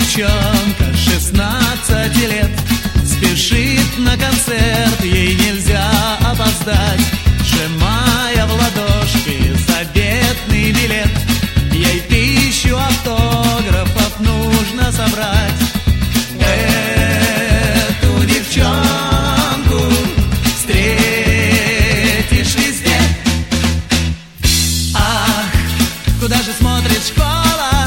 девчонка 16 лет спешит на концерт, ей нельзя опоздать. Сжимая в ладошки заветный билет, ей 1000 автографов нужно собрать. Эту девчонку встретишь везде. Ах, куда же смотрит школа?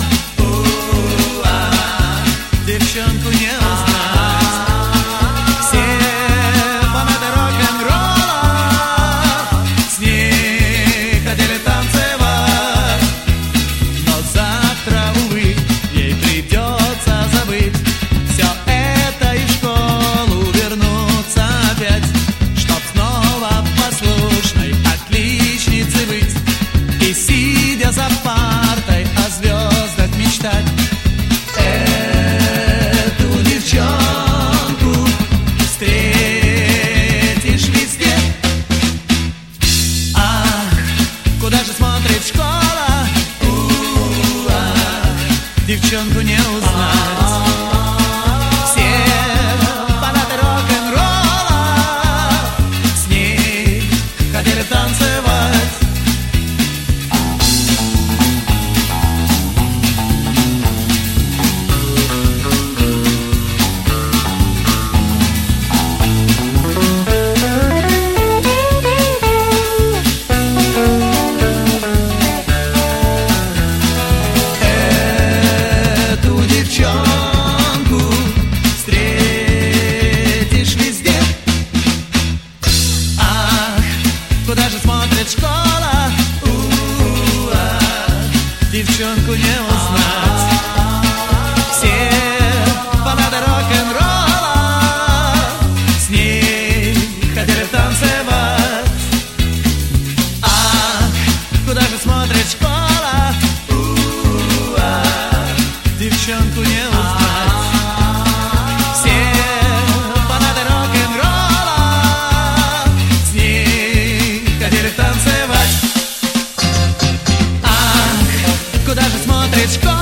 Девчонку не узнать. Все фанаты рок-н-ролла с ней хотели танцевать, но завтра, увы, ей придется забыть все это и в школу вернуться опять, чтоб снова послушной отличницей быть и, сидя за партой, о звездах мечтать. Встретишь везде. Ах, куда же смотрит школа? Девчонку не узнать. Все фанаты рок-н-ролла с ней хотели танцевать. Девчонку встретишь везде. Ах, куда же смотрит школа? Девчонку не узнать. Все фанаты рок-н-ролла с ней хотели танцевать. Ах, куда же смотрит школа? Девчонку не узнать. Все фанаты рок-н-ролла с ней хотели танцевать. Ах, куда же смотрит школа?